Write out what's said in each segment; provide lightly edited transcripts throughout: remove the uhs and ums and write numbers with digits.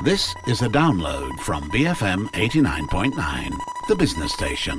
This is a download from BFM 89.9, the business station.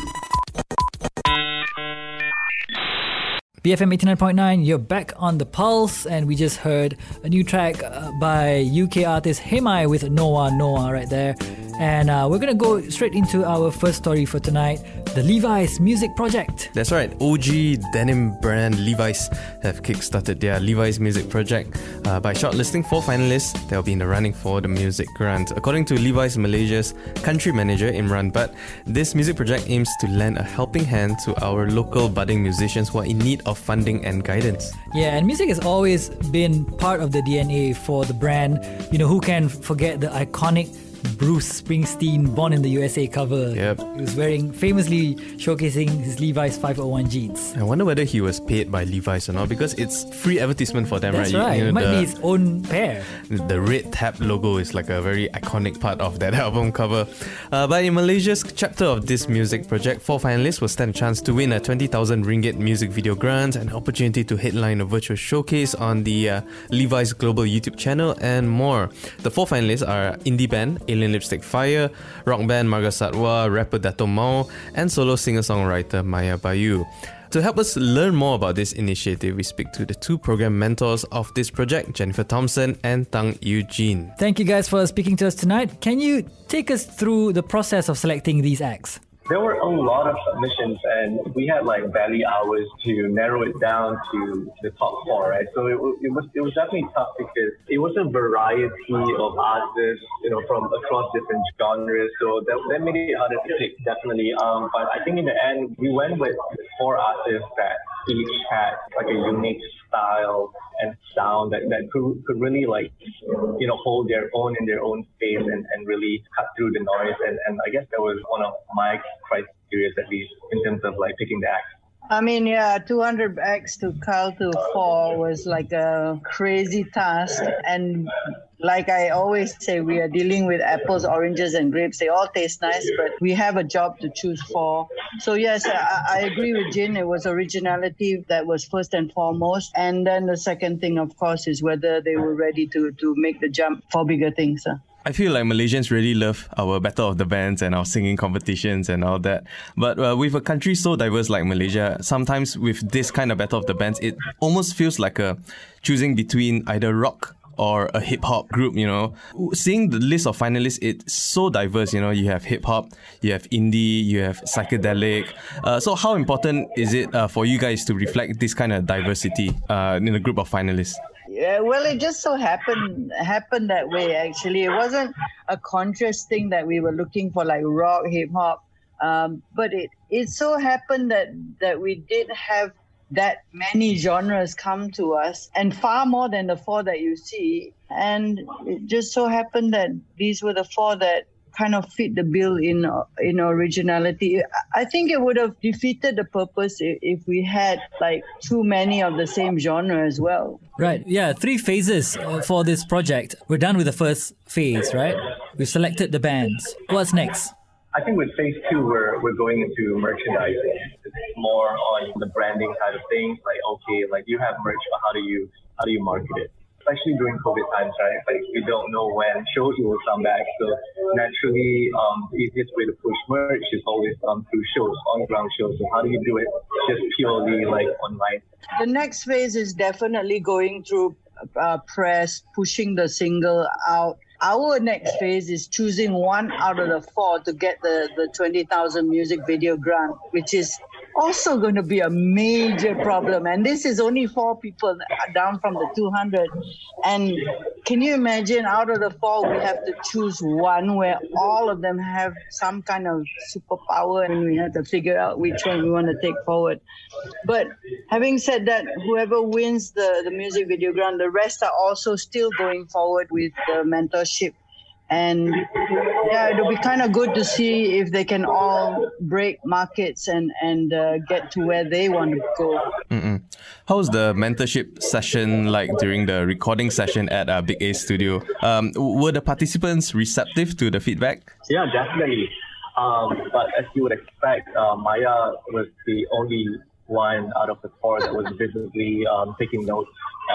BFM 89.9, you're back on the pulse, and we just heard a new track by UK artist Hemai with Noah right there. And we're going to go straight into our first story for tonight, the Levi's Music Project. That's right, OG denim brand Levi's have kickstarted their Levi's Music Project by shortlisting 4 finalists that will be in the running for the music grant. According to Levi's Malaysia's country manager Imran Butt, this music project aims to lend a helping hand to our local budding musicians who are in need of funding and guidance. Yeah, and music has always been part of the DNA for the brand. You know, who can forget the iconic Bruce Springsteen Born in the USA cover? Yep. He was famously showcasing his Levi's 501 jeans. I wonder whether he was paid by Levi's or not, because it's free advertisement for them. That's right? right. You know, it might be his own pair. The red tab logo is like a very iconic part of that album cover. But in Malaysia's chapter of this music project, 4 finalists will stand a chance to win a 20,000 ringgit music video grant, an opportunity to headline a virtual showcase on the Levi's global YouTube channel, and more. The 4 finalists are indie band Alien Lipstick Fire, rock band Marga Satwa, rapper Dato Mao, and solo singer-songwriter Maya Bayu. To help us learn more about this initiative, we speak to the 2 program mentors of this project, Jennifer Thompson and Tang Eugene. Thank you guys for speaking to us tonight. Can you take us through the process of selecting these acts? There were a lot of submissions, and we had barely hours to narrow it down to the top 4, right? So it was definitely tough because it was a variety of artists, from across different genres. So that made it harder to pick, definitely. But I think in the end, we went with 4 artists that each had a unique style and sound that could really hold their own in their own space and really cut through the noise. And I guess that was one of my criteria, at least, in terms of picking the acts. I mean, 200 acts to cull to 4 was a crazy task. And like I always say, we are dealing with apples, oranges, and grapes. They all taste nice, but we have a job to choose 4. So yes, I agree with Jin. It was originality that was first and foremost. And then the second thing, of course, is whether they were ready to make the jump for bigger things. I feel like Malaysians really love our Battle of the Bands and our singing competitions and all that. But with a country so diverse like Malaysia, sometimes with this kind of Battle of the Bands, it almost feels like choosing between either rock or a hip-hop group, Seeing the list of finalists, it's so diverse, You have hip-hop, you have indie, you have psychedelic. So how important is it for you guys to reflect this kind of diversity in a group of finalists? Yeah, well, it just so happened that way, actually. It wasn't a conscious thing that we were looking for, rock, hip-hop. But it so happened that we did have that many genres come to us, and far more than the 4 that you see. And it just so happened that these were the 4 that kind of fit the bill in originality. I think it would have defeated the purpose if we had too many of the same genre as well. Right. Yeah, 3 phases for this project. We're done with the first phase, right? We've selected the bands. What's next? I think with phase 2, we're going into merchandising. It's more on the branding side of things. You have merch, but how do you market it? Especially during COVID times, right? We don't know when shows will come back. So naturally, the easiest way to push merch is always through shows, on-ground shows. So how do you do it just purely online? The next phase is definitely going through press, pushing the single out. Our next phase is choosing 1 out of the 4 to get the 20,000 music video grant, which is also going to be a major problem. And this is only 4 people down from the 200. And can you imagine, out of the 4, we have to choose 1 where all of them have some kind of superpower, and we have to figure out which one we want to take forward. But having said that, whoever wins the music video grant, the rest are also still going forward with the mentorship. And it'll be kind of good to see if they can all break markets and get to where they want to go. Mm-mm. How's the mentorship session like during the recording session at Big A Studio? Were the participants receptive to the feedback? Yeah, definitely. But as you would expect, Maya was the only one out of the four that was visibly taking notes.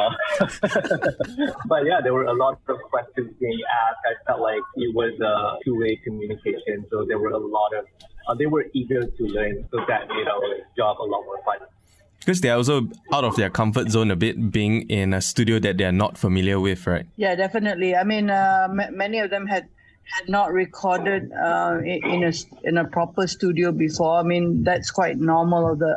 But yeah, there were a lot of questions being asked. I felt like it was a two-way communication. So there were a lot of, they were eager to learn, so that made our job a lot more fun. Because they're also out of their comfort zone a bit, being in a studio that they're not familiar with, right? Yeah, definitely. I mean, many of them had not recorded in a proper studio before. I mean, that's quite normal of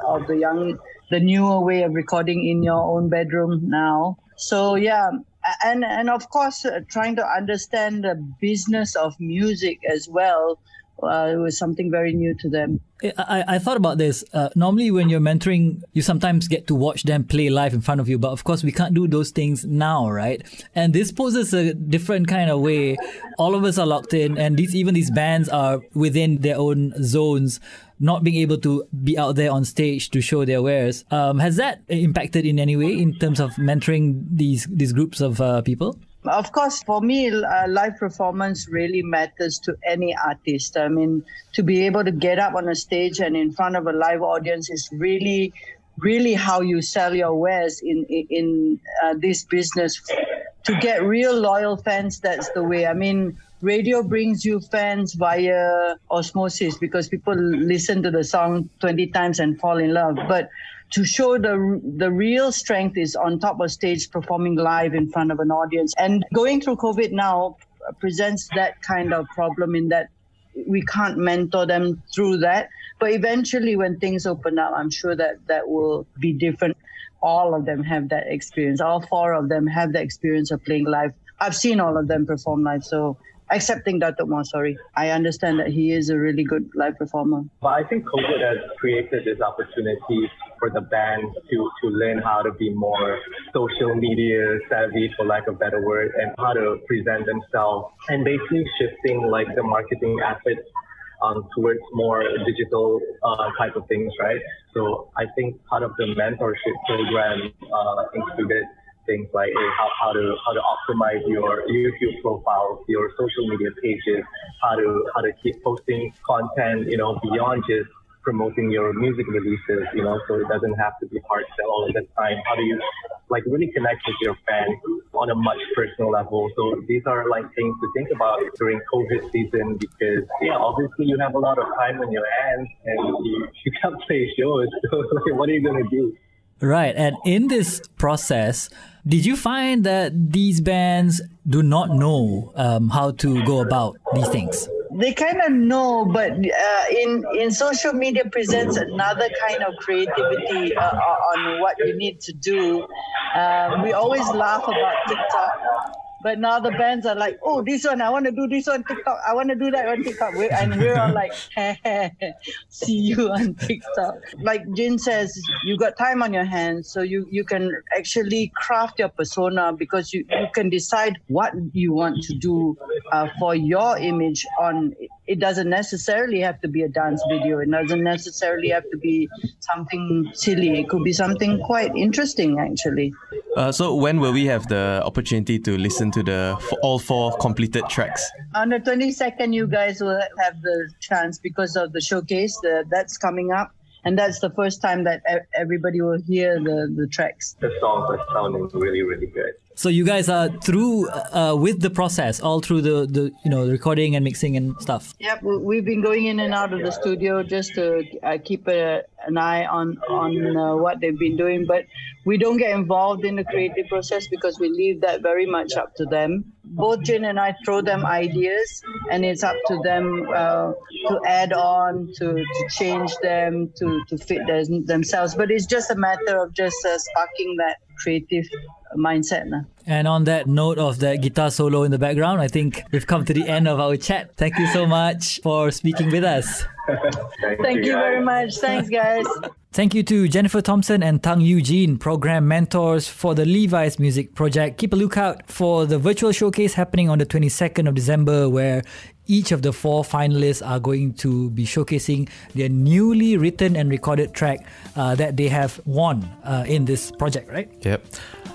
the newer way of recording in your own bedroom now. So yeah, and of course, trying to understand the business of music as well. It was something very new to them. I thought about this. Normally when you're mentoring, you sometimes get to watch them play live in front of you. But of course, we can't do those things now, right? And this poses a different kind of way. All of us are locked in, and even these bands are within their own zones, not being able to be out there on stage to show their wares. Has that impacted in any way in terms of mentoring these groups of people? Of course, for me, live performance really matters to any artist. I mean, to be able to get up on a stage and in front of a live audience is really, really how you sell your wares in this business. To get real loyal fans, that's the way. I mean, radio brings you fans via osmosis because people listen to the song 20 times and fall in love. But to show the real strength is on top of stage performing live in front of an audience. And going through COVID now presents that kind of problem in that we can't mentor them through that. But eventually when things open up, I'm sure that will be different. All of them have that experience. All four of them have the experience of playing live. I've seen all of them perform live. So excepting Datuk Moh, sorry. I understand that he is a really good live performer. But I think COVID has created this opportunity for the band to learn how to be more social media savvy, for lack of a better word, and how to present themselves, and basically shifting like the marketing efforts towards more digital type of things, right? So I think part of the mentorship program included things like how to optimize your YouTube profiles, your social media pages, how to keep posting content, beyond just promoting your music releases, so it doesn't have to be hard sell all of the time. How do you really connect with your fans on a much personal level? So these are things to think about during COVID season because obviously you have a lot of time on your hands and you can't play shows. So what are you going to do? Right. And in this process, did you find that these bands do not know how to go about these things? They kind of know, but in social media presents another kind of creativity on what you need to do. We always laugh about TikTok. But now the bands are like, oh, this one, I want to do this on TikTok. I want to do that on TikTok. And we're all like, see you on TikTok. Like Jin says, you got time on your hands. So you can actually craft your persona because you can decide what you want to do for your image on. It doesn't necessarily have to be a dance video. It doesn't necessarily have to be something silly. It could be something quite interesting, actually. So when will we have the opportunity to listen to all four completed tracks? On the 22nd, you guys will have the chance because of the showcase that's coming up. And that's the first time that everybody will hear the tracks. The songs are sounding really, really good. So you guys are through with the process, all through the recording and mixing and stuff. Yep, we've been going in and out of the studio just to keep an eye on what they've been doing. But we don't get involved in the creative process because we leave that very much up to them. Both Jin and I throw them ideas, and it's up to them to add on, to change them, to fit themselves. But it's just a matter of just sparking that creative mindset. And on that note of that guitar solo in the background, I think we've come to the end of our chat. Thank you so much for speaking with us. Thank you very much. Thanks, guys. Thank you to Jennifer Thompson and Tang Eugene, program mentors for the Levi's Music Project. Keep a lookout for the virtual showcase happening on the 22nd of December, where each of the four finalists are going to be showcasing their newly written and recorded track that they have won in this project, right? Yep.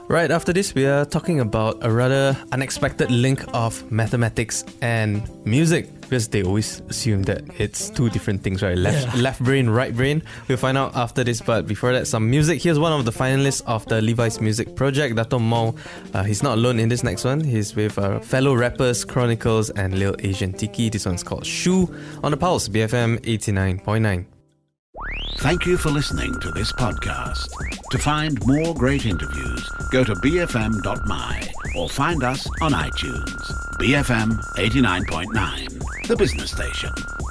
Right after this, we are talking about a rather unexpected link of mathematics and music, because they always assume that it's two different things, right? Left brain, right brain. We'll find out after this, but before that, some music. Here's one of the finalists of the Levi's Music Project, Dato' Mau. He's not alone in this next one. He's with fellow rappers Chronicles and Lil Asian Tiki. This one's called Shoe on the Pulse, BFM 89.9. Thank you for listening to this podcast. To find more great interviews, go to bfm.my or find us on iTunes. BFM 89.9, the business station.